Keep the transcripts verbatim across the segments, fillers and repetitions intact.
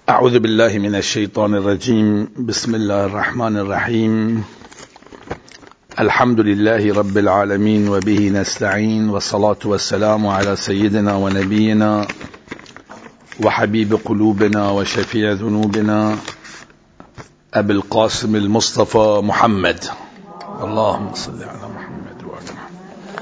أعوذ بالله من الشيطان الرجيم. بسم الله الرحمن الرحيم. الحمد لله رب العالمين وبه نستعين، والصلاة والسلام على سيدنا ونبينا وحبيب قلوبنا وشفيع ذنوبنا أبي القاسم المصطفى محمد. اللهم صل على محمد وعلى محمد.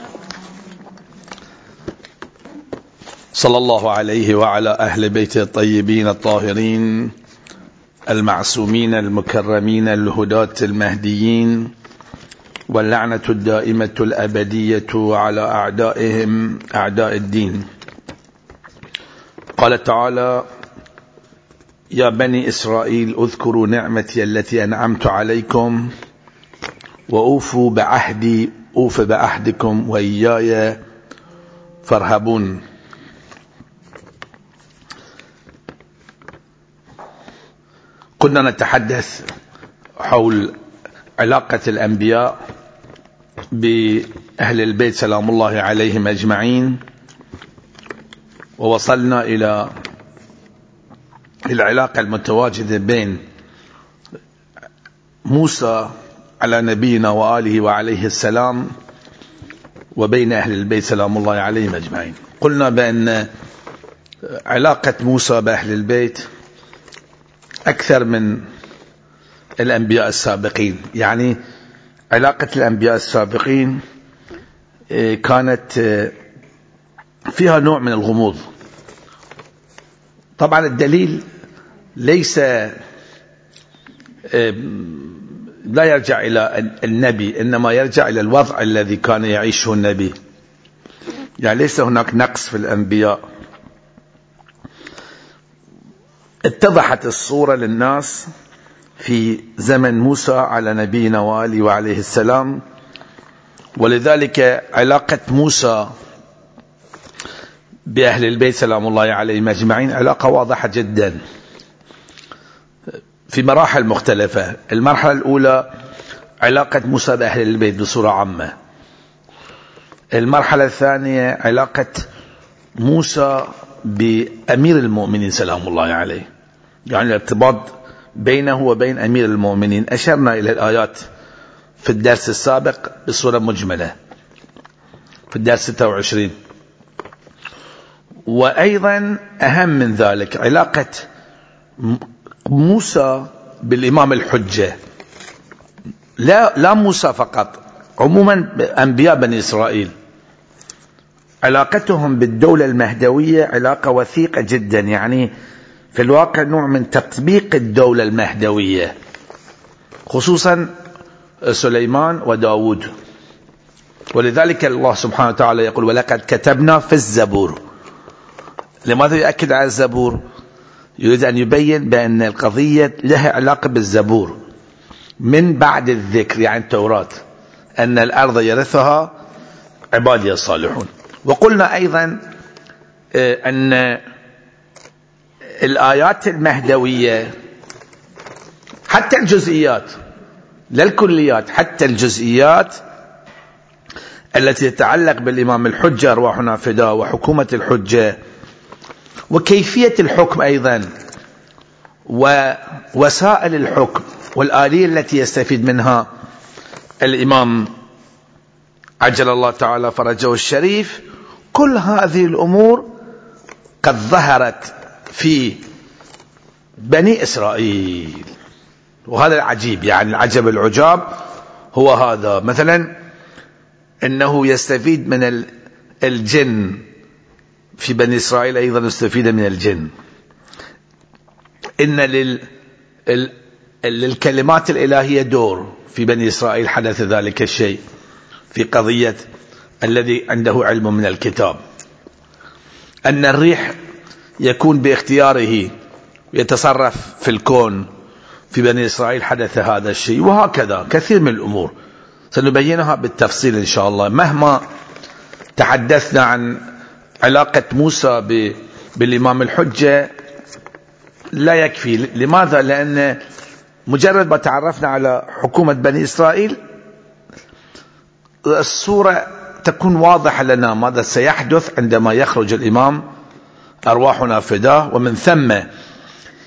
صلى الله عليه وعلى أهل بيته الطيبين الطاهرين المعصومين المكرمين الهداة المهديين، واللعنة الدائمة الأبدية على أعدائهم أعداء الدين. قال تعالى: يا بني إسرائيل اذكروا نعمتي التي أنعمت عليكم وأوفوا بعهدي أوف بعهدكم وإياي فارهبون. كنا نتحدث حول علاقة الأنبياء بأهل البيت سلام الله عليهم أجمعين، ووصلنا إلى العلاقة المتواجدة بين موسى على نبينا وآله وعليه السلام وبين أهل البيت سلام الله عليهم أجمعين. قلنا بأن علاقة موسى بأهل البيت أكثر من الأنبياء السابقين، يعني علاقة الأنبياء السابقين كانت فيها نوع من الغموض. طبعا الدليل ليس لا يرجع إلى النبي، إنما يرجع إلى الوضع الذي كان يعيشه النبي. يعني ليس هناك نقص في الأنبياء. اتضحت الصورة للناس في زمن موسى على نبينا وآله وعليه السلام، ولذلك علاقة موسى بأهل البيت سلام الله عليهم أجمعين علاقة واضحة جدا في مراحل مختلفة. المرحلة الأولى علاقة موسى بأهل البيت بصورة عامة. المرحلة الثانية علاقة موسى بأمير المؤمنين سلام الله عليه، يعني الارتباط بينه وبين أمير المؤمنين. أشرنا إلى الآيات في الدرس السابق بصورة مجملة في الدرس ستة وعشرين. وأيضا أهم من ذلك علاقة موسى بالإمام الحجة. لا, لا موسى فقط، عموما أنبياء بني إسرائيل علاقتهم بالدولة المهدوية علاقة وثيقة جدا، يعني في الواقع نوع من تطبيق الدولة المهدوية، خصوصا سليمان وداود. ولذلك الله سبحانه وتعالى يقول: ولقد كتبنا في الزبور. لماذا يؤكد على الزبور؟ يريد أن يبين بأن القضية لها علاقة بالزبور من بعد الذكر، يعني التوراة، أن الأرض يرثها عبادي الصالحون. وقلنا أيضا أن الآيات المهدوية حتى الجزئيات، لا الكليات، حتى الجزئيات التي تتعلق بالإمام الحجة أرواحنا فداء وحكومة الحجة وكيفية الحكم أيضا ووسائل الحكم والآلية التي يستفيد منها الإمام عجل الله تعالى فرجه الشريف، كل هذه الأمور قد ظهرت في بني إسرائيل. وهذا العجيب، يعني العجب العجاب هو هذا. مثلا إنه يستفيد من الجن في بني إسرائيل، أيضا يستفيد من الجن. إن لل للكلمات الإلهية دور في بني إسرائيل، حدث ذلك الشيء في قضية الذي عنده علم من الكتاب. أن الريح يكون باختياره يتصرف في الكون في بني إسرائيل، حدث هذا الشيء. وهكذا كثير من الأمور سنبينها بالتفصيل إن شاء الله. مهما تحدثنا عن علاقة موسى بالإمام الحجة لا يكفي. لماذا؟ لأن مجرد ما تعرفنا على حكومة بني إسرائيل الصورة تكون واضحة لنا ماذا سيحدث عندما يخرج الإمام أرواحنا فداه، ومن ثم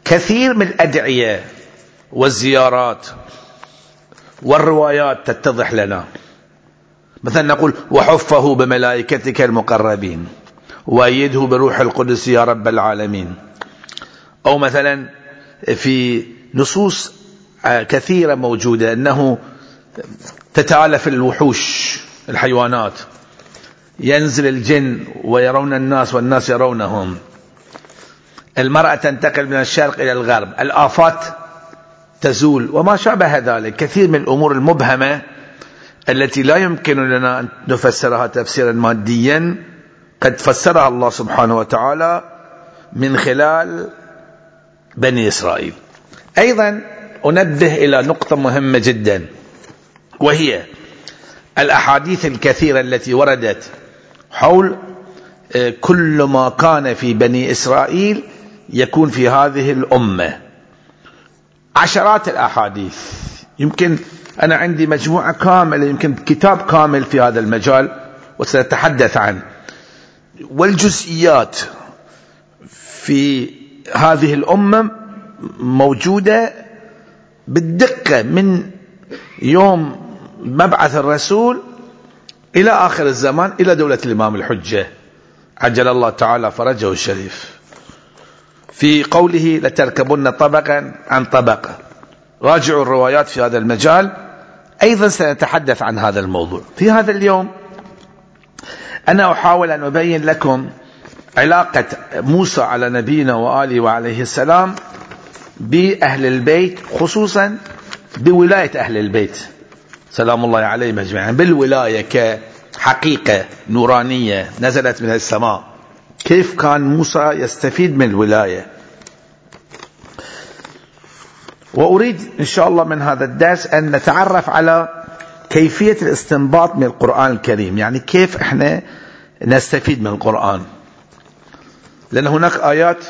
كثير من الأدعية والزيارات والروايات تتضح لنا. مثلا نقول وحفه بملائكتك المقربين وأيده بروح القدس يا رب العالمين. أو مثلا في نصوص كثيرة موجودة أنه تتآلف الوحوش الحيوانات، ينزل الجن ويرون الناس والناس يرونهم، المرأة تنتقل من الشرق إلى الغرب، الآفات تزول وما شابه ذلك. كثير من الأمور المبهمة التي لا يمكن لنا أن نفسرها تفسيرا ماديا قد فسرها الله سبحانه وتعالى من خلال بني إسرائيل. أيضا أنبه إلى نقطة مهمة جدا، وهي الأحاديث الكثيرة التي وردت حول كل ما كان في بني إسرائيل يكون في هذه الأمة. عشرات الأحاديث، يمكن أنا عندي مجموعة كاملة، يمكن كتاب كامل في هذا المجال وسنتحدث عنه. والجزئيات في هذه الأمة موجودة بالدقة من يوم مبعث الرسول إلى آخر الزمان، إلى دولة الإمام الحجة عجل الله تعالى فرجه الشريف. في قوله لتركبن طبقا عن طبق، راجعوا الروايات في هذا المجال. أيضا سنتحدث عن هذا الموضوع. في هذا اليوم أنا أحاول أن أبين لكم علاقة موسى على نبينا وآله وعليه السلام بأهل البيت، خصوصا بولاية أهل البيت سلام الله عليهم أجمعين، بالولاية كحقيقة نورانية نزلت من السماء. كيف كان موسى يستفيد من الولاية؟ وأريد إن شاء الله من هذا الدرس أن نتعرف على كيفية الاستنباط من القرآن الكريم، يعني كيف احنا نستفيد من القرآن. لأن هناك آيات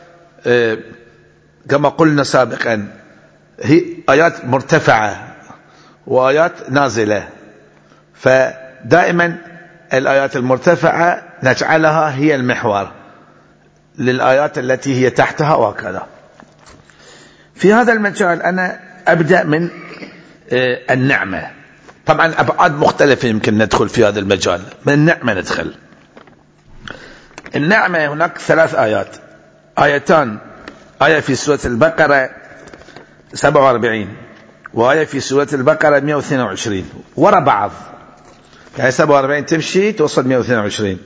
كما قلنا سابقا هي آيات مرتفعة وآيات نازلة، فدائما الآيات المرتفعة نجعلها هي المحور للآيات التي هي تحتها وهكذا. في هذا المجال أنا أبدأ من النعمة. طبعا أبعاد مختلفة يمكن ندخل في هذا المجال. من النعمة ندخل. النعمة هناك ثلاث آيات، آيتان، آية في سورة البقرة سبعة وأربعين وآية في سورة البقرة مئة واثنين وعشرين وراء بعض، يعني سبعة وأربعين تمشي توصل مئة واثنين وعشرين،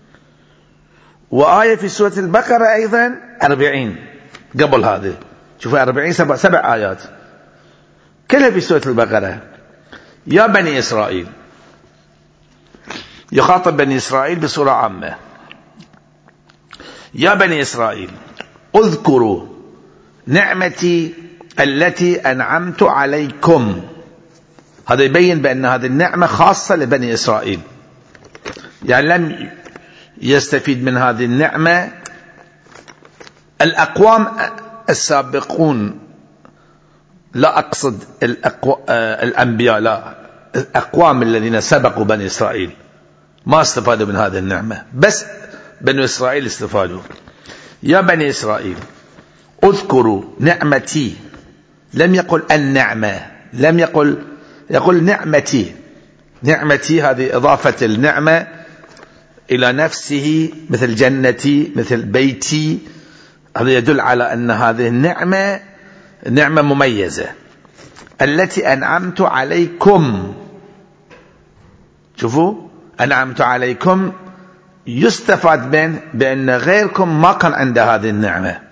وآية في سورة البقرة أيضا أربعين قبل هذه. شوفوا أربعين سبع, سبع آيات كلها في سورة البقرة. يا بني إسرائيل، يخاطب بني إسرائيل بصورة عامة. يا بني إسرائيل اذكروا نعمتي التي أنعمت عليكم. هذا يبين بأن هذه النعمة خاصة لبني إسرائيل، يعني لم يستفيد من هذه النعمة الأقوام السابقون، لا أقصد الأقو... الأنبياء، لا، الأقوام الذين سبقوا بني إسرائيل ما استفادوا من هذه النعمة، بس بني إسرائيل استفادوا. يا بني إسرائيل اذكروا نعمتي، لم يقل النعمة، لم يقل، يقول نعمتي. نعمتي هذه إضافة النعمة إلى نفسه، مثل جنتي، مثل بيتي. هذا يدل على أن هذه النعمة نعمة مميزة. التي أنعمت عليكم، شوفوا أنعمت عليكم يستفاد من بأن غيركم ما كان عنده هذه النعمة،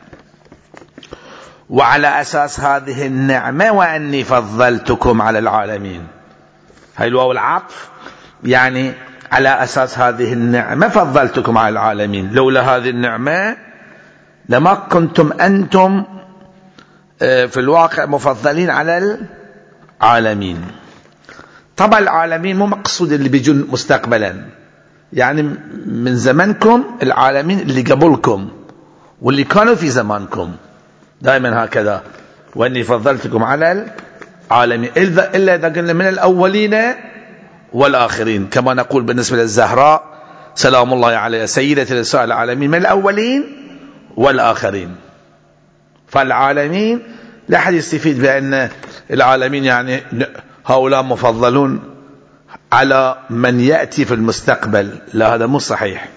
وعلى أساس هذه النعمة وأني فضلتكم على العالمين. هاي الواو العطف، يعني على أساس هذه النعمة فضلتكم على العالمين. لولا هذه النعمة لما كنتم أنتم في الواقع مفضلين على العالمين. طبعا العالمين مو مقصود اللي بيجون مستقبلا، يعني من زمنكم، العالمين اللي قبلكم واللي كانوا في زمانكم، دائما هكذا، وأني فضلتكم على العالمين، إلا إذا قلنا من الأولين والآخرين، كما نقول بالنسبة للزهراء سلام الله عليها سيدة نساء العالمين، من الأولين والآخرين. فالعالمين لا أحد يستفيد بأن العالمين يعني هؤلاء مفضلون على من يأتي في المستقبل. لا، هذا مو صحيح.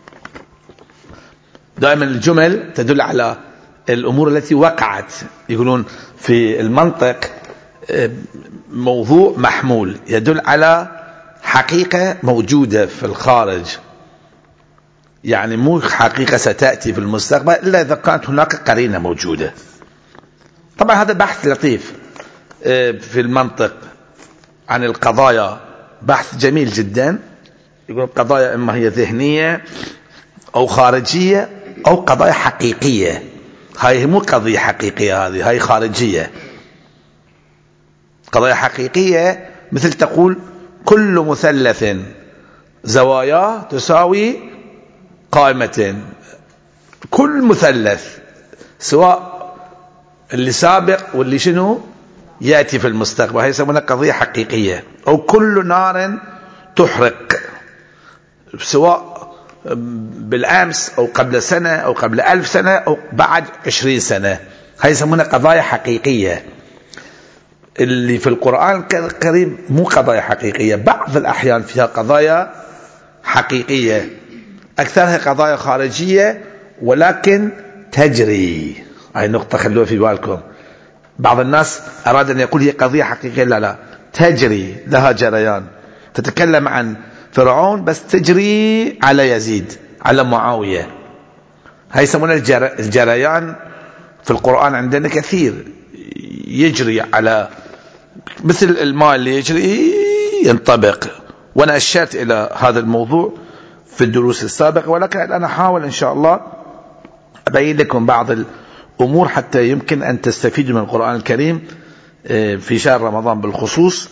دائما الجمل تدل على الأمور التي وقعت. يقولون في المنطق موضوع محمول يدل على حقيقة موجودة في الخارج، يعني مو حقيقة ستأتي في المستقبل إلا إذا كانت هناك قرينة موجودة. طبعا هذا بحث لطيف في المنطق عن القضايا، بحث جميل جدا. يقول القضايا إما هي ذهنية أو خارجية أو قضايا حقيقية. هاي مو قضية حقيقية، هذه هاي خارجية. قضايا حقيقية مثل تقول كل مثلث زواياه تساوي قائمتين. كل مثلث سواء اللي سابق واللي شنو يأتي في المستقبل، هي يسمونها قضية حقيقية. أو كل نار تحرق سواء بالأمس أو قبل سنة أو قبل ألف سنة أو بعد عشرين سنة، هاي يسمونها قضايا حقيقية. اللي في القرآن الكريم مو قضايا حقيقية، بعض الأحيان فيها قضايا حقيقية، أكثرها قضايا خارجية ولكن تجري. هاي نقطة خلوها في بالكم. بعض الناس أراد أن يقول هي قضية حقيقية، لا لا، تجري، لها جريان. تتكلم عن فرعون بس تجري على يزيد، على معاوية. هاي يسمونها الجريان. في القرآن عندنا كثير يجري على مثل الماء اللي يجري ينطبق. وأنا أشرت إلى هذا الموضوع في الدروس السابقة، ولكن أنا أحاول إن شاء الله أبين لكم بعض الأمور حتى يمكن أن تستفيدوا من القرآن الكريم في شهر رمضان بالخصوص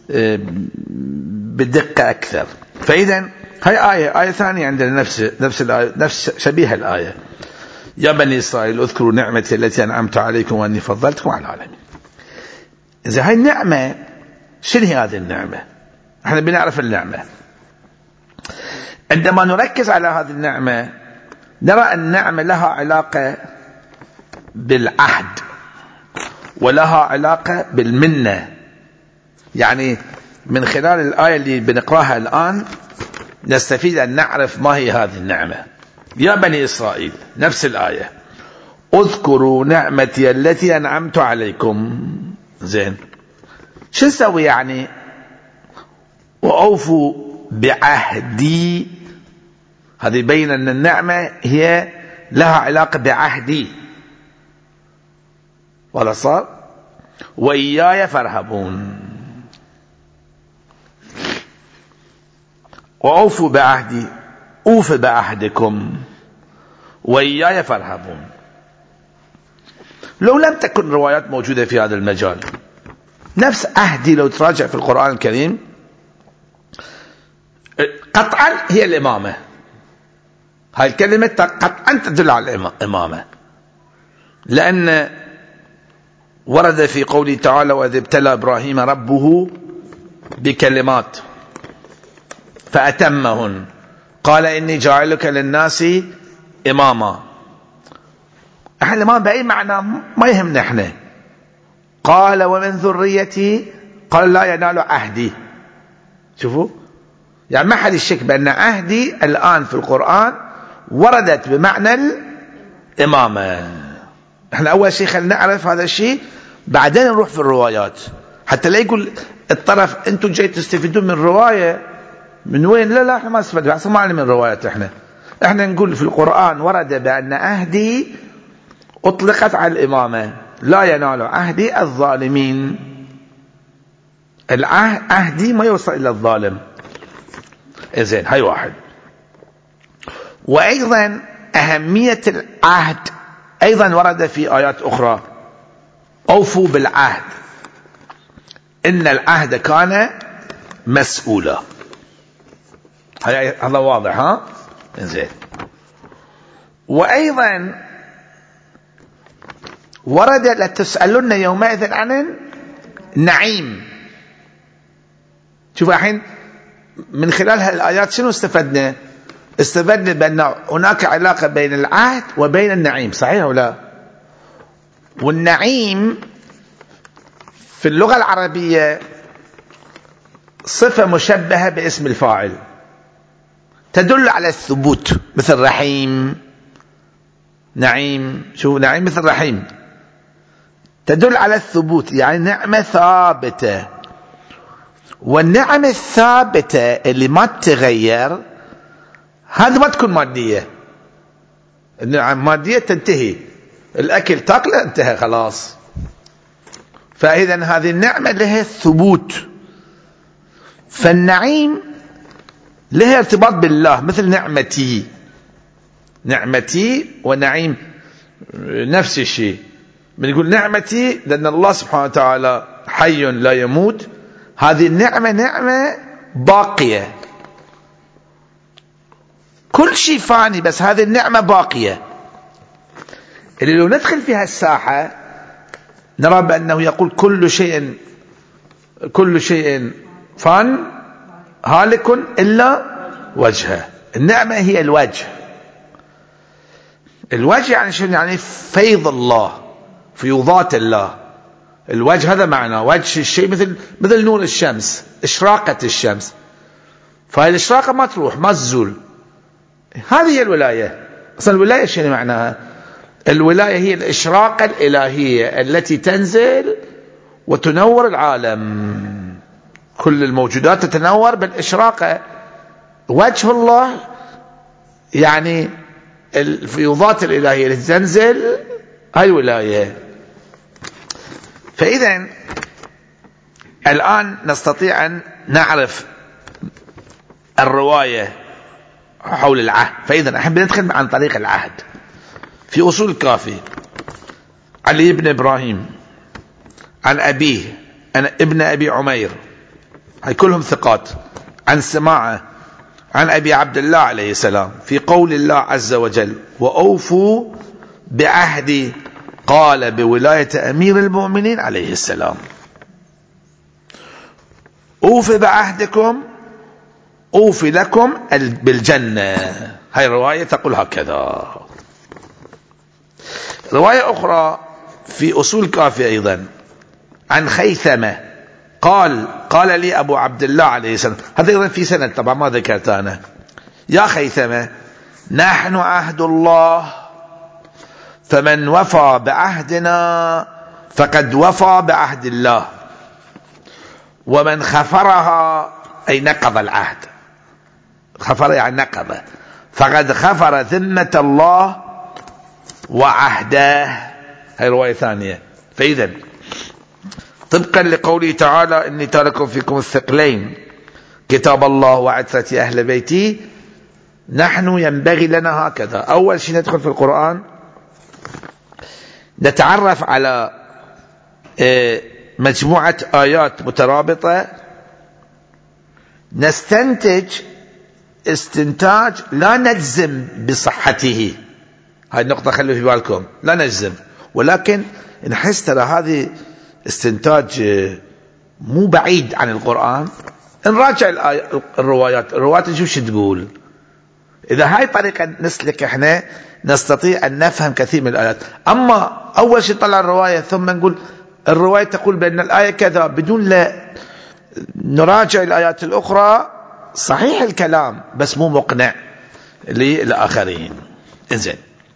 بدقة أكثر. فإذا هاي آية آية ثانية عندنا نفس نفس الآية، نفس شبيه الآية: يا بني إسرائيل اذكروا نعمتي التي أنعمت عليكم وأني فضلتكم على العالمين. إذا هاي النعمة، شنو هي هذه النعمة؟ احنا بنعرف النعمة. عندما نركز على هذه النعمة نرى النعمة لها علاقة بالعهد ولها علاقة بالمنة. يعني من خلال الآية اللي بنقراها الآن نستفيد أن نعرف ما هي هذه النعمة. يا بني إسرائيل، نفس الآية: اذكروا نعمتي التي أنعمت عليكم. زين، شو نسوي يعني؟ وأوفوا بعهدي. هذا يبين أن النعمة هي لها علاقة بعهدي، ولا صار؟ وإياي فارهبون. وأوفوا بعهدي، أوف بعهدكم، وإياي فارهبون. لو لم تكن روايات موجودة في هذا المجال، نفس عهدي لو تراجع في القرآن الكريم قطعا هي الإمامة. هاي الكلمة قطعا تدل على الإمامة، لأن ورد في قوله تعالى: وإذ ابتلى إبراهيم ربه بكلمات فأتمهن قال إني جاعلك للناس إماما. احنا الإمام بأي معنى ما يهمنا احنا. قال ومن ذريتي، قال لا ينال عهدي. شوفوا، يعني ما حد يشك بأن عهدي الآن في القرآن وردت بمعنى الإمامة. احنا أول شيء خلينا نعرف هذا الشيء، بعدين نروح في الروايات حتى لا يقول الطرف انتم جاي تستفيدون من رواية من وين. لا لا، احنا ما استفدنا، احنا ما من روايات. احنا احنا نقول في القرآن ورد بأن عهدي أطلقت على الإمامة. لا ينال عهدي الظالمين. العهدي ما يوصل إلى الظالم. زين، هاي واحد. وأيضا أهمية العهد أيضا ورد في آيات أخرى: أوفوا بالعهد إن العهد كان مسؤولا. هذا واضح، ها؟ زين. وأيضا ورد لتسألن يومئذ عن النعيم. شوف الحين من خلال هالآيات شنو استفدنا؟ استفدنا بأن هناك علاقة بين العهد وبين النعيم، صحيح ولا؟ والنعيم في اللغة العربية صفة مشبهة باسم الفاعل تدل على الثبوت، مثل رحيم، نعيم. شو نعيم مثل رحيم، تدل على الثبوت، يعني نعمة ثابتة. والنعمة الثابتة اللي ما تتغير هذه ما تكون مادية. النعم مادية تنتهي، الأكل تاكله انتهى خلاص. فإذا هذه النعمة لها ثبوت. فالنعيم لها ارتباط بالله، مثل نعمتي. نعمتي ونعيم نفس الشيء. بنقول نعمتي لأن الله سبحانه وتعالى حي لا يموت، هذه النعمة نعمة باقية. كل شيء فاني بس هذه النعمة باقية، اللي لو ندخل في هالساحة نرى بأنه يقول كل شيء كل شيء فان هالك إلا وجهه. النعمة هي الوجه. الوجه يعني شنو؟ يعني فيض الله، فيوضات الله. الوجه هذا معنى وجه الشيء، مثل مثل نور الشمس، إشراقة الشمس، فهي الإشراقة ما تروح ما تزول. هذه هي الولاية. أصلا الولاية شنو معناها؟ الولاية هي الإشراقة الإلهية التي تنزل وتنور العالم. كل الموجودات تتنور بالإشراقة. وجه الله يعني الفيوضات الإلهية التي تنزل، هاي الولاية. فإذا الآن نستطيع أن نعرف الرواية حول العهد. فإذا أحب ندخل عن طريق العهد. في أصول الكافي علي بن إبراهيم عن أبيه عن ابن أبي عمير، هاي كلهم ثقات، عن سماعة عن أبي عبد الله عليه السلام في قول الله عز وجل: وأوفوا بعهدي، قال بولاية أمير المؤمنين عليه السلام. أوفي بعهدكم أوفي لكم بالجنة. هاي الرواية تقول هكذا. رواية أخرى في أصول كافية أيضا عن خيثمة قال: قال لي أبو عبد الله عليه السلام، هذا أيضا في سنة طبعا ما ذكرت أنا: يا خيثمة، نحن عهد الله، فمن وفى بعهدنا فقد وفى بعهد الله، ومن خفرها أي نقض العهد، خفر يعني نقض، فقد خفر ذمة الله وعهده. هاي رواية ثانية. فإذا طبقا لقوله تعالى: إني تارك فيكم الثقلين كتاب الله وعترة أهل بيتي، نحن ينبغي لنا هكذا. أول شيء ندخل في القرآن نتعرف على مجموعة آيات مترابطة، نستنتج استنتاج لا نجزم بصحته. هاي النقطة خلوا في بالكم، لا نجزم، ولكن نحس ترى هذه استنتاج مو بعيد عن القرآن. نراجع الروايات الروايات نشوف شو تقول. إذا هاي طريقة نسلك احنا نستطيع أن نفهم كثير من الآيات. أما أول شيء طلع الرواية ثم نقول الرواية تقول بأن الآية كذا بدون لا نراجع الآيات الأخرى، صحيح الكلام بس مو مقنع للآخرين. إنزين،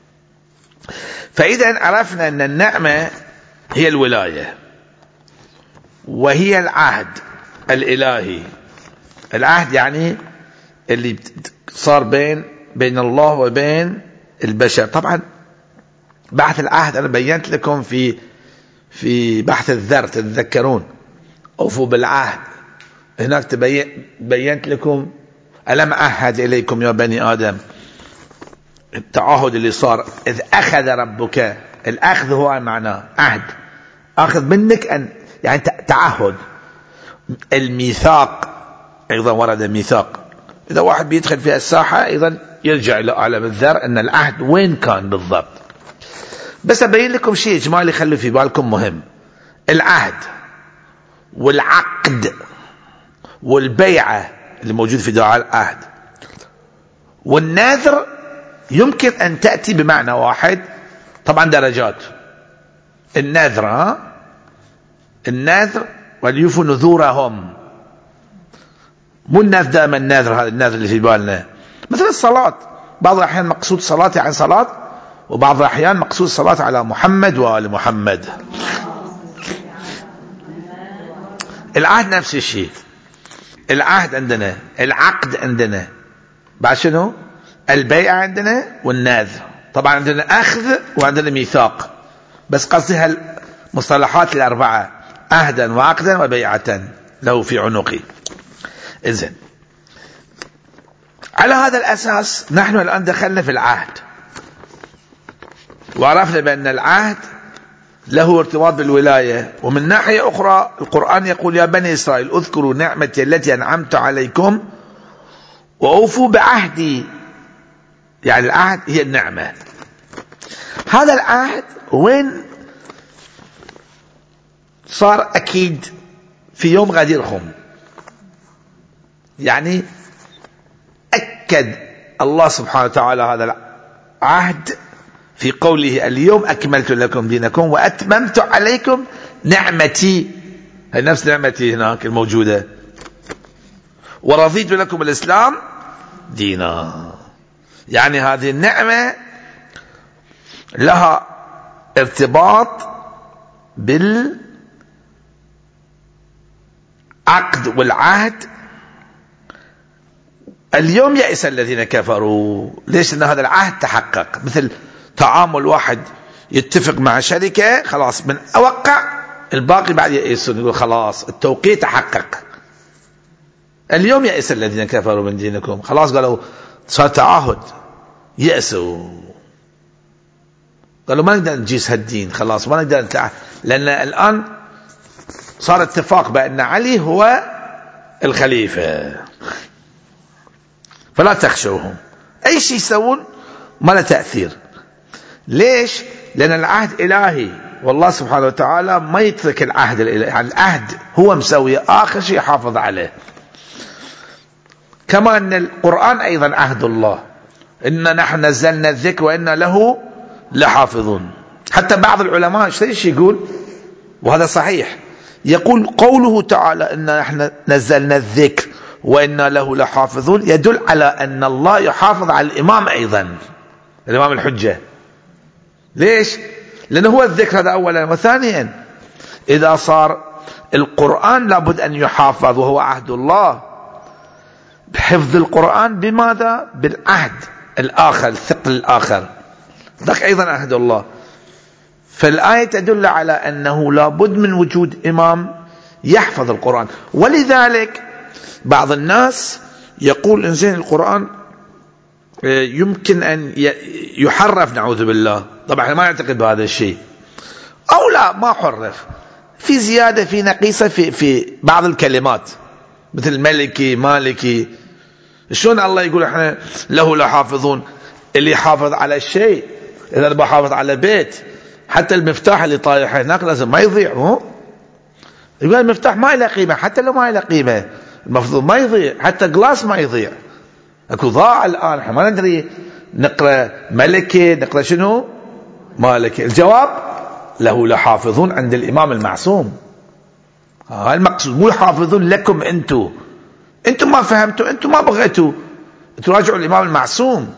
فإذا عرفنا أن النعمة هي الولاية، وهي العهد الإلهي. العهد يعني اللي صار بين بين الله وبين البشر. طبعا بحث العهد أنا بينت لكم في في بحث الذر، تتذكرون أوفوا بالعهد. هناك تبين بينت لكم ألم أعهد إليكم يا بني آدم، التعهد اللي صار إذ أخذ ربك. الأخذ هو معناه عهد، أخذ منك أن يعني تعهد. الميثاق أيضا ورد ميثاق. إذا واحد بيدخل في الساحة أيضا يرجع إلى عالم الذر أن العهد وين كان بالضبط. بس أبين لكم شيء إجمالي خلوا في بالكم مهم: العهد والعقد والبيعة اللي موجود في دعاء العهد والنذر يمكن أن تأتي بمعنى واحد، طبعا درجات. النذر، النذر وليوفوا نذورهم، مو النذر دائما النذر، هذا النذر اللي في بالنا مثل الصلاة، بعض الأحيان مقصود صلاة عن صلاة، وبعض الأحيان مقصود صلاة على محمد وآل محمد. العهد نفس الشيء، العهد عندنا، العقد عندنا، بعد شنو؟ البيع عندنا والنذر. طبعا عندنا أخذ وعندنا ميثاق، بس قصدي هالمصطلحات الأربعة، عهدا وعقدا وبيعة له في عنقه. إذن على هذا الأساس نحن الآن دخلنا في العهد، وعرفنا بأن العهد له ارتباط بالولاية. ومن ناحية أخرى القرآن يقول يا بني إسرائيل اذكروا نعمتي التي أنعمت عليكم وأوفوا بعهدي، يعني العهد هي النعمة. هذا العهد وين صار أكيد؟ في يوم غدير خم، يعني أكد الله سبحانه وتعالى هذا العهد في قوله اليوم أكملت لكم دينكم وأتممت عليكم نعمتي، هي نفس نعمتي هناك الموجودة، ورضيت لكم الإسلام دينا. يعني هذه النعمة لها ارتباط بالعقد والعهد. اليوم يئس الذين كفروا، ليش؟ لأن هذا العهد تحقق. مثل تعامل واحد يتفق مع شركة، خلاص من أوقع الباقي بعد يئسون، يقول خلاص التوقيت تحقق. اليوم يئس الذين كفروا من دينكم، خلاص قالوا صار تعاهد، يأسوا، قالوا ما نقدر نجيس هالدين، خلاص ما نقدر نتعاهد، لأن الآن صار اتفاق بأن علي هو الخليفة، فلا تخشوهم، أي شيء يسوون ما له تأثير. ليش؟ لأن العهد إلهي، والله سبحانه وتعالى ما يترك العهد الإلهي، يعني العهد هو مسوي آخر شيء يحافظ عليه. كما أن القرآن أيضا عهد الله، إنا نحن نزلنا الذكر وإنا له لحافظون. حتى بعض العلماء ايش يقول، وهذا صحيح، يقول قوله تعالى إنا نحن نزلنا الذكر وإنا له لحافظون يدل على أن الله يحافظ على الإمام أيضا، الإمام الحجة. ليش؟ لأنه هو الذكر هذا أولا، وثانيا إذا صار القرآن لابد أن يحافظ وهو عهد الله، بحفظ القرآن بماذا؟ بالعهد الآخر، الثقل الآخر، ذاك أيضا عهد الله. فالآية تدل على أنه لابد من وجود إمام يحفظ القرآن. ولذلك بعض الناس يقول إنزين القرآن يمكن أن يحرف، نعوذ بالله، طبعا ما يعتقد بهذا الشيء، أو لا ما حرف، في زيادة في نقيصة في, في بعض الكلمات، مثل ملكي مالكي. شلون الله يقول احنا له لحافظون؟ اللي يحافظ على الشيء، إذا أنا بحافظ على بيت، حتى المفتاح اللي طايح هناك لازم ما يضيع، هو يقول المفتاح ما له قيمة، حتى لو ما له قيمة المفروض ما يضيع، حتى جلاس ما يضيع. اكو ضاع الآن، احنا ما ندري نقرأ ملكي نقرأ شنو مالكي. الجواب له لحافظون عند الإمام المعصوم، هاي المقصود، مو يحافظون لكم انتم، انتم ما فهمتوا، انتم ما بغيتوا تراجعوا الإمام المعصوم.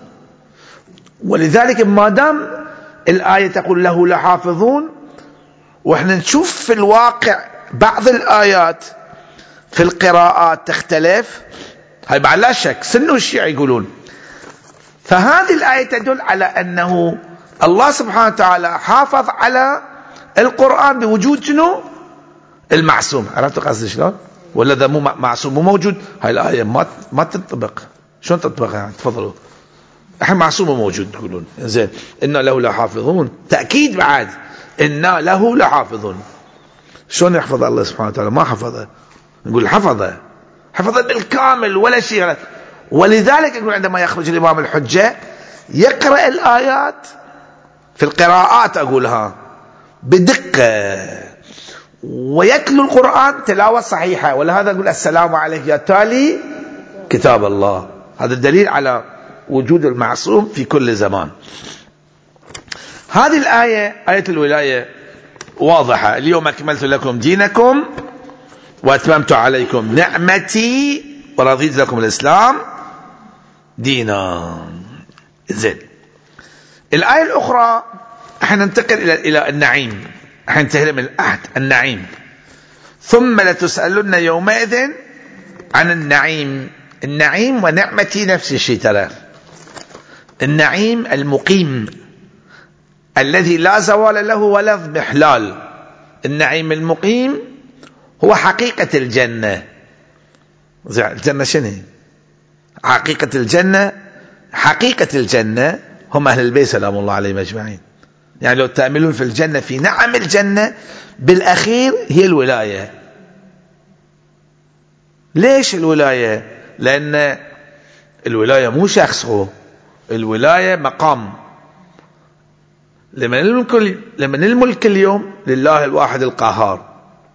ولذلك ما دام الآية تقول له لحافظون، واحنا نشوف في الواقع بعض الآيات في القراءات تختلف، هاي بعد لا شك سنوا الشيعة يقولون، فهذه الآية تدل على أنه الله سبحانه وتعالى حافظ على القرآن بوجود شنو؟ المعصوم. عرفت قصدي شلون؟ ولا ذا مو معصوم مو موجود، هاي الآية ما ما تطبق. شلون تطبق يعني؟ تفضلوا، احنا معصوم موجود تقولون، زين إنا له لحافظون، تأكيد بعد إنا له لحافظون. شلون يحفظ الله سبحانه وتعالى؟ ما حفظه، نقول حفظه، حفظه بالكامل ولا شيء. ولذلك يقول عندما يخرج الإمام الحجة يقرأ الآيات في القراءات أقولها بدقة، ويتلو القرآن تلاوة صحيحة. ولهذا أقول السلام عليك يا تالي كتاب الله، هذا الدليل على وجود المعصوم في كل زمان. هذه الآية، آية الولاية، واضحة. اليوم أكملت لكم دينكم وأتممت عليكم نعمتي ورضيت لكم الإسلام دينا. زين. الآية الأخرى حننتقل إلى إلى النعيم، حننتهي من العهد النعيم. ثم لتسألن يومئذ عن النعيم. النعيم ونعمتي نفس الشيء ترى. النعيم المقيم الذي لا زوال له ولا اضمحلال. النعيم المقيم هو حقيقة الجنة. الجنة شنو؟ حقيقة الجنة، حقيقة الجنة هم أهل البيت سلام الله عليهم أجمعين. يعني لو تأملون في الجنة، في نعم الجنة بالأخير هي الولاية. ليش الولاية؟ لأن الولاية مو شخص، هو الولاية مقام. لمن الملك, لمن الملك اليوم لله الواحد القهار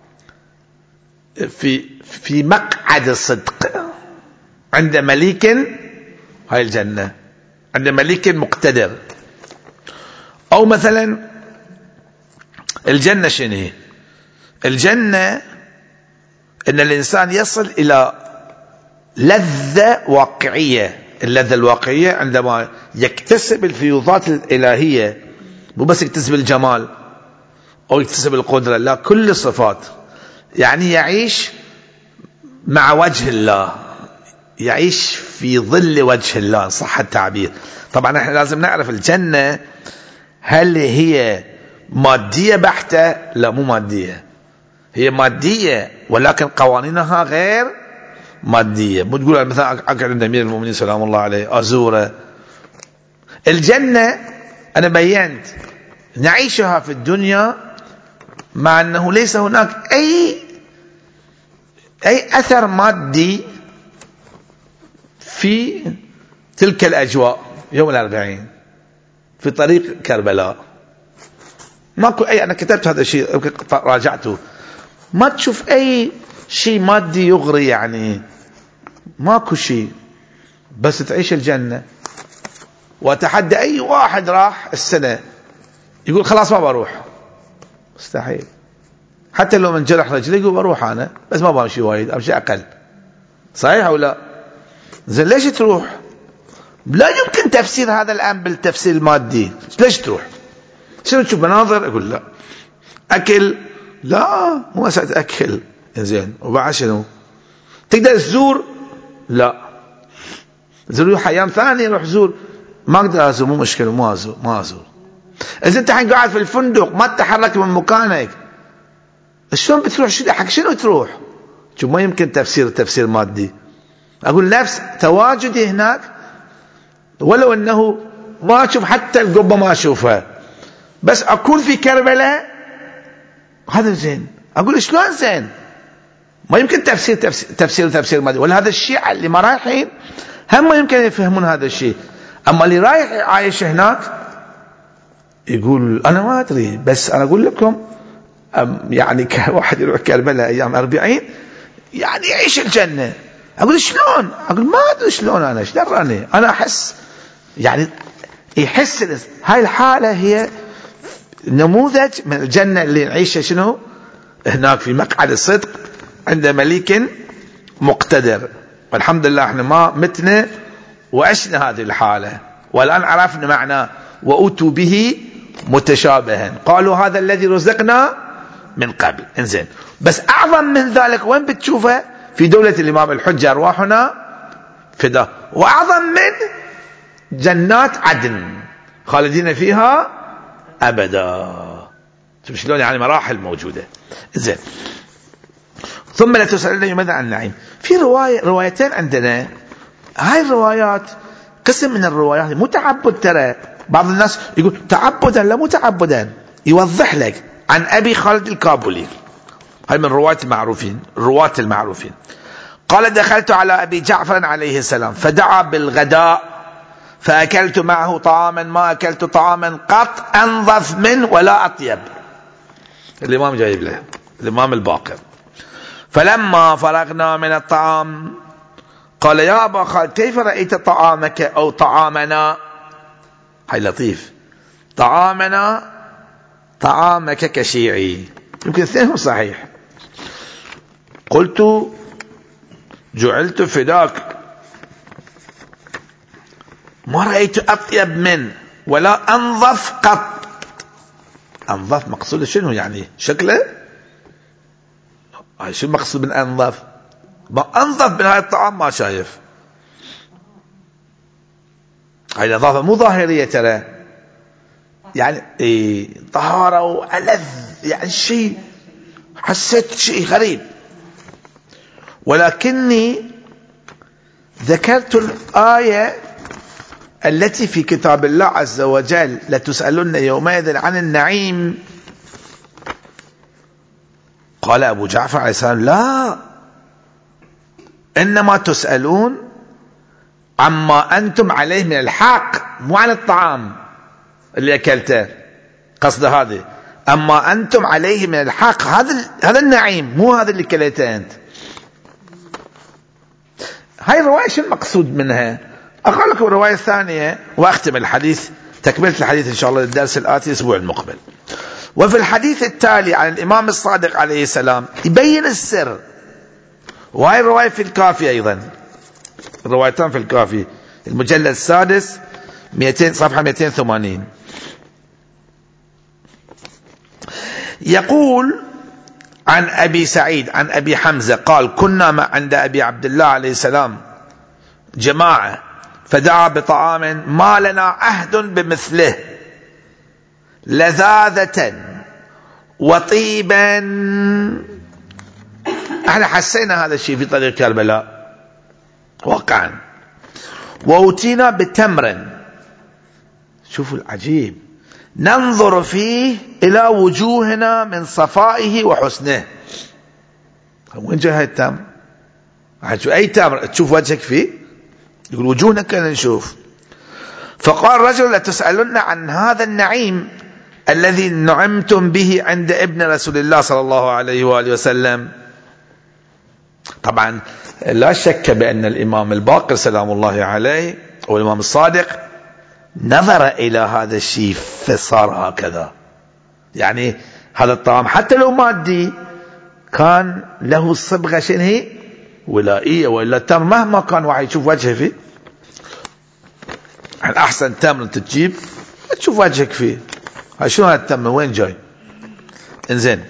في في مقعد الصدق عند مليك، هاي الجنة عند مليك مقتدر. أو مثلا الجنة شنو؟ الجنة أن الإنسان يصل إلى لذة واقعية. اللذة الواقعية عندما يكتسب الفيوضات الإلهية، مو بس يكتسب الجمال أو يكتسب القدرة، لا، كل الصفات. يعني يعيش مع وجه الله، يعيش في ظل وجه الله صح التعبير. طبعا احنا لازم نعرف الجنة هل هي مادية بحتة؟ لا، مو مادية، هي مادية ولكن قوانينها غير مادية. مو تقول مثلا أقعد عند أمير المؤمنين سلام الله عليه أزوره. الجنة أنا بينت نعيشها في الدنيا مع أنه ليس هناك أي أي أثر مادي في تلك الأجواء. يوم الأربعين في طريق كربلاء ماكو أي، أنا كتبت هذا الشيء راجعته، ما تشوف أي شيء مادي يغري، يعني ماكو شيء، بس تعيش الجنة. وأتحدى أي واحد راح السنة يقول خلاص ما بروح، مستحيل. حتى لو من جرح رجلي يقول بروح أنا، بس ما بمشي وايد، أمشي أقل. صحيح أو لا؟ زين، ليش تروح؟ لا يمكن تفسير هذا الآن بالتفسير المادي. ليش تروح؟ شنو تشوف مناظر؟ أقول لا. أكل؟ لا، مو مسألة أكل. زين، وبعد شنو؟ تقدر تزور؟ لا. زور أيام ثانية روح زور. ما أقدر أزور، مو مشكلة، ما أزور ما أزور. إذا أنت الحين قاعد في الفندق ما تتحرك من مكانك، شلون بتروح؟ شو حق شنو تروح؟ شو ما يمكن تفسير تفسير مادي. أقول نفس تواجدي هناك، ولو أنه ما أشوف حتى القبة ما أشوفها، بس أكون في كربلاء، هذا زين. أقول شلون زين؟ ما يمكن تفسير تفسير تفسير, تفسير مادي. ولا هذا الشيعة اللي ما رايحين هم ما يمكن يفهمون هذا الشيء. أما اللي رايح عايش هناك يقول أنا ما أدري، بس أنا أقول لكم يعني كواحد يروح كربلاء أيام أربعين يعني يعيش الجنة. أقول شلون؟ أقول ما أدري شلون، أنا إيش دراني، أنا أحس يعني يحس. هاي الحالة هي نموذج من الجنة اللي نعيشه. شنو؟ هناك في مقعد الصدق عند مليك مقتدر. والحمد لله احنا ما متنا وعشنا هذه الحالة، والآن عرفنا معناه. وأتوا به متشابها قالوا هذا الذي رزقنا من قبل. انزين، بس أعظم من ذلك وين بتشوفه؟ في دولة الإمام الحجة أرواحنا فدا. وأعظم من جنات عدن خالدين فيها أبدا. شوف شلون، يعني مراحل موجودة. زين. ثم لا تسألن يومئذ عن النعيم. في رواية روايتين عندنا، هاي الروايات قسم من الروايات مو تعبد. ترى بعض الناس يقول تعبدا، لا مو تعبدا، يوضح لك. عن أبي خالد الكابولي، هاي من رواة المعروفين، رواة المعروفين، قال دخلت على أبي جعفر عليه السلام فدعا بالغداء فأكلت معه طعاما ما أكلت طعاما قط أنظف منه ولا أطيب. الإمام جايب له، الإمام الباقر. فلما فرغنا من الطعام قال يا أبا خالد كيف رأيت طعامك أو طعامنا؟ هاي لطيف. طعامنا طعامك كشيعي. يمكن اثنينهم صحيح. قلت جعلت فداك ما رأيت أطيب من ولا أنظف قط. أنظف مقصود شنو يعني؟ شكله؟ شو المقصود من أنظف؟ ما أنظف من هذا الطعام ما شايف. هاي النظافة مو ظاهرية ترى، يعني إيه طهارة وألذ، يعني شيء حسيت شيء غريب. ولكني ذكرت الآية التي في كتاب الله عز وجل لتسألن يومئذ عن النعيم. قال أبو جعفر عليه السلام لا، إنما تسألون عما أنتم عليه من الحق، مو عن الطعام اللي أكلته، قصد هذه أما أنتم عليه من الحق، هذا هذا النعيم، مو هذا اللي كليته أنت. هاي الرواية شو المقصود منها؟ أقول لكم الرواية الثانية وأختم الحديث، تكملة الحديث إن شاء الله للدرس الآتي الأسبوع المقبل. وفي الحديث التالي عن الإمام الصادق عليه السلام يبين السر، وهي الرواية في الكافي أيضا، الروايتان في الكافي المجلد السادس مئتين صفحة مئتين وثمانين. يقول عن أبي سعيد عن أبي حمزة قال كنا مع عند أبي عبد الله عليه السلام جماعة فدعا بطعام ما لنا عهد بمثله لذاذة وطيبا. احنا حسينا هذا الشيء في طريق كربلاء واقعا. وأوتينا بتمر، شوفوا العجيب، ننظر فيه إلى وجوهنا من صفائه وحسنه. وين جاء هاي التمر؟ أي تمر تشوف وجهك فيه؟ يقول وجوهنا كنا نشوف. فقال رجل لتسألن عن هذا النعيم الذي نعمتم به عند ابن رسول الله صلى الله عليه وآله وسلم. طبعا لا شك بأن الإمام الباقر سلام الله عليه أو الإمام الصادق نظر إلى هذا الشيء فصار هكذا، يعني هذا الطعام حتى لو مادي كان له صبغة شنو ولائية، وإلا التمر مهما كان واحد يشوف وجهه فيه، أحسن تمر تجيب تشوف وجهك فيه. هاي شنو هذا التمر وين جاي؟ انزين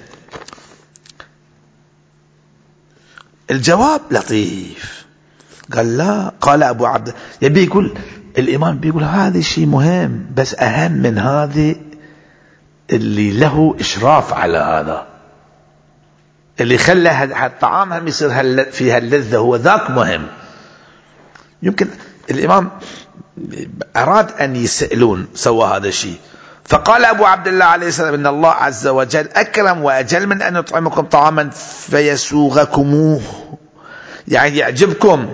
الجواب لطيف. قال لا، قال أبو عبد يبي يقول الإمام بيقول هذا الشيء مهم، بس أهم من هذا اللي له إشراف على هذا، اللي خلى الطعام هم يصير فيها اللذة، هو ذاك مهم. يمكن الإمام أراد أن يسألون سوى هذا الشيء. فقال أبو عبد الله عليه السلام إن الله عز وجل أكرم وأجل من أن يطعمكم طعاما فيسوغكموه، يعني يعجبكم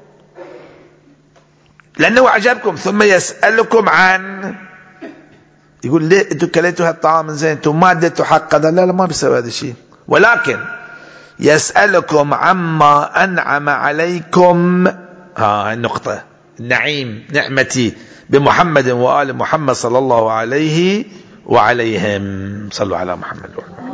لأنه أعجبكم، ثم يسألكم عن، يقول ليه أنتم كليتوا هالطعام زين أنتم ما اديتوا حق هذا؟ لا لا ما بيسوي هذا الشيء، ولكن يسألكم عما أنعم عليكم. ها النقطة، النعيم نعمتي بمحمد وآل محمد صلى الله عليه وعليهم. صلوا على محمد.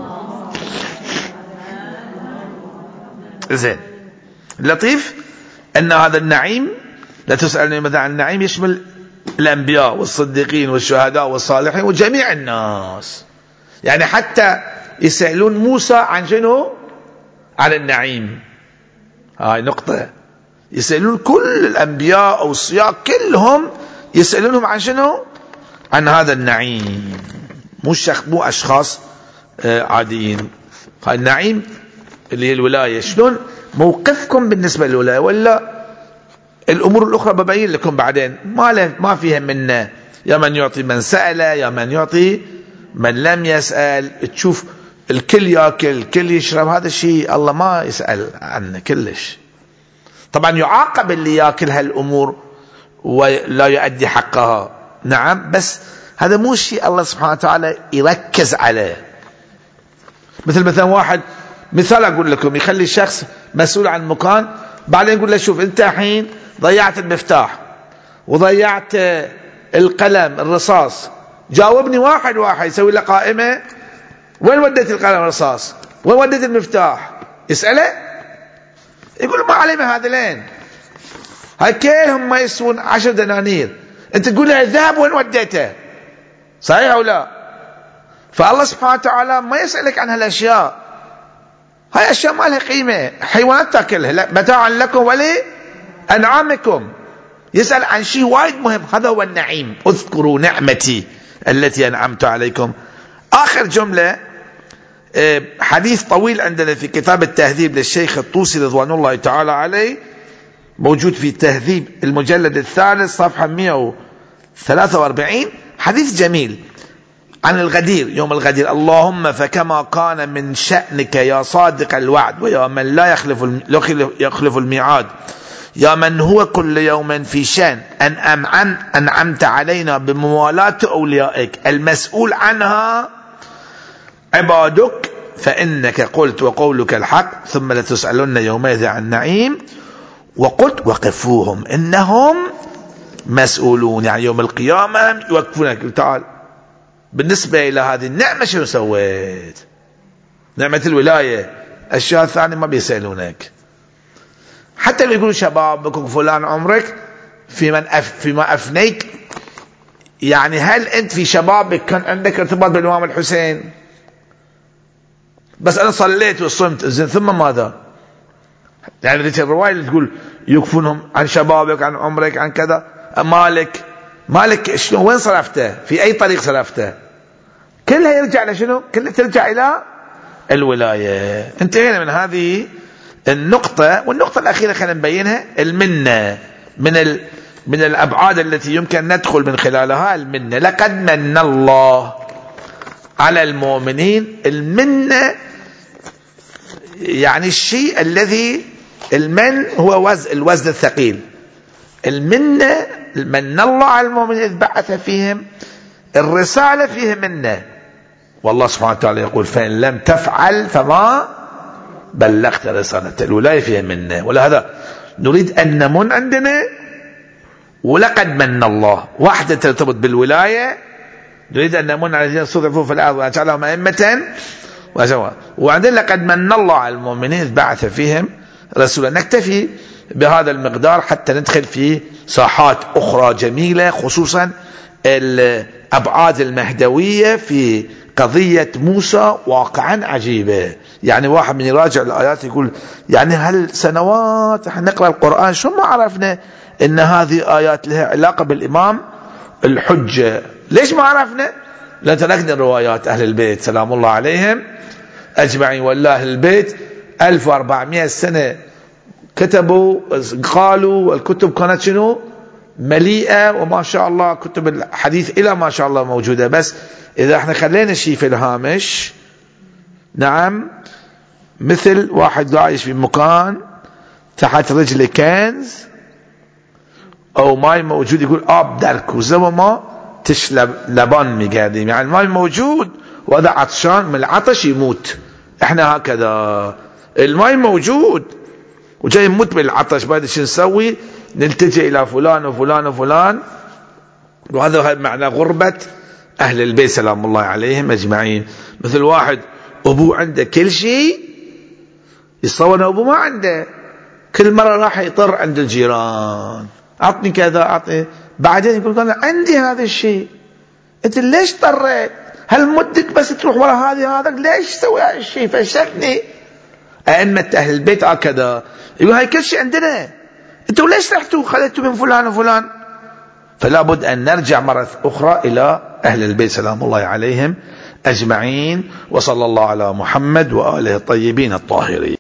زين اللطيف أن هذا النعيم لا تسألني مثلا عن النعيم يشمل الأنبياء والصديقين والشهداء والصالحين وجميع الناس، يعني حتى يسألون موسى عن شنو؟ عن النعيم. هاي نقطة، يسألون كل الأنبياء أو الصياغ كلهم يسألونهم عن شنو؟ عن هذا النعيم، مو شخص مو أشخاص عاديين. هاي النعيم اللي هي الولاية، شلون موقفكم بالنسبة للولاية؟ ولا الأمور الأخرى ببين لكم بعدين، ما له ما فيها منا، يا من يعطي من سأل يا من يعطي من لم يسأل. تشوف الكل يأكل الكل يشرب، هذا الشيء الله ما يسأل عنه كلش. طبعا يعاقب اللي يأكل هالأمور ولا يؤدي حقها، نعم، بس هذا مو شيء الله سبحانه وتعالى يركز عليه. مثل مثلا واحد، مثال أقول لكم، يخلي الشخص مسؤول عن مكان، بعدين يقول له شوف أنت الحين ضيعت المفتاح وضيعت القلم الرصاص، جاوبني واحد واحد، يسوي له قائمة وين وديت القلم الرصاص؟ وين وديت المفتاح؟ يسأله يقول ما عليه من هذين، هاي كلهم ما يسوون عشر دنانير، انت تقول له الذهب وين وديته؟ صحيح او لا؟ فالله سبحانه وتعالى ما يسألك عن هالاشياء، هاي اشياء ما لها قيمة، حيوانات تاكلها، متاعا لكم ولأنعامكم. يسأل عن شيء وايد مهم، هذا هو النعيم. اذكروا نعمتي التي أنعمت عليكم. آخر جملة، حديث طويل عندنا في كتاب التهذيب للشيخ الطوسي رضوان الله تعالى عليه، موجود في تهذيب المجلد الثالث صفحة مئة وثلاثة وأربعين، حديث جميل عن الغدير، يوم الغدير. اللهم فكما كان من شأنك يا صادق الوعد ويا من لا يخلف يخلف الميعاد، يا من هو كل يوم في شأن، أن أنعم أنعمت علينا بموالاة أوليائك المسؤول عنها عبادك، فإنك قلت وقولك الحق، ثم لتسألن يومئذ عن النعيم، وقلت وقفوهم إنهم مسؤولون. يعني يوم القيامة يوقفونك. تعال بالنسبة إلى هذه النعمة شنو سويت؟ نعمة الولاية، الشيء الثاني ما بيسألونك. حتى اللي يقولوا شبابك فلان عمرك في من أف فيما أفنيت، يعني هل أنت في شبابك كان عندك ارتباط بالإمام الحسين؟ بس أنا صليت وصمت، زين ثم ماذا؟ يعني الرواية اللي تقول يكفونهم عن شبابك عن عمرك عن كذا، مالك مالك شنو وين صرفته؟ في أي طريق صرفته؟ كلها يرجع لشنو؟ كلها ترجع إلى الولاية. انتهينا من هذه النقطة. والنقطة الأخيرة خلينا نبينها، المنة. من ال... من الأبعاد التي يمكن ندخل من خلالها المنة. لقد من الله على المؤمنين. المنة يعني الشيء الذي المن هو وزن الوزن الثقيل. المنة من الله على المؤمنين إذ بعث فيهم الرسالة فيه منة. والله سبحانه وتعالى يقول فإن لم تفعل فما بلغت رسالة. الولاية فيها منة، ولهذا نريد أن نمن عندنا. ولقد من الله واحدة ترتبط بالولاية، نريد أن نمن على الذين استضعفوا في الأرض وجعلهم أئمة وزوا. وعندنا لقد من الله على المؤمنين إذ بعث فيهم رسولا. نكتفي بهذا المقدار حتى ندخل في ساحات أخرى جميلة، خصوصا الأبعاد المهدوية في قضية موسى واقعا عجيبة. يعني واحد من يراجع الآيات يقول يعني هل سنوات احنا نقرأ القرآن شو ما عرفنا ان هذه آيات لها علاقة بالإمام الحجة؟ ليش ما عرفنا؟ لأن تركنا روايات أهل البيت سلام الله عليهم أجمعين. والله أهل البيت ألف وأربعمائة سنة كتبوا قالوا، والكتب كانت شنو؟ مليئة، وما شاء الله كتب الحديث إلى ما شاء الله موجودة. بس إذا احنا خلينا شيء في الهامش، نعم، مثل واحد عايش في مكان تحت رجله كنز أو ماي موجود، يقول آب درك وزما ما تشلب لبان مقادم، يعني الماي موجود وهذا عطشان من العطش يموت. احنا هكذا، الماي موجود وجاي يموت بالعطش، بعد شو نسوي؟ نلتجئ إلى فلان وفلان وفلان. وهذا معنى غربة أهل البيت سلام الله عليهم أجمعين. مثل واحد أبوه عنده كل شيء، يتصور أن أبوه ما عنده، كل مرة راح يطر عند الجيران أعطني كذا أعطني، بعدين يقول أنا عندي هذا الشيء، أنت ليش طريت؟ هل مدك بس تروح ورا هذه هذا؟ ليش سوي هذا الشيء؟ فشتني. أئمة أهل البيت هكذا يقول هاي كل شيء عندنا، أنتوا ليش رحتوا خليتوا من فلان وفلان؟ فلا بد أن نرجع مرة أخرى إلى أهل البيت سلام الله عليهم أجمعين. وصلى الله على محمد وآله الطيبين الطاهرين.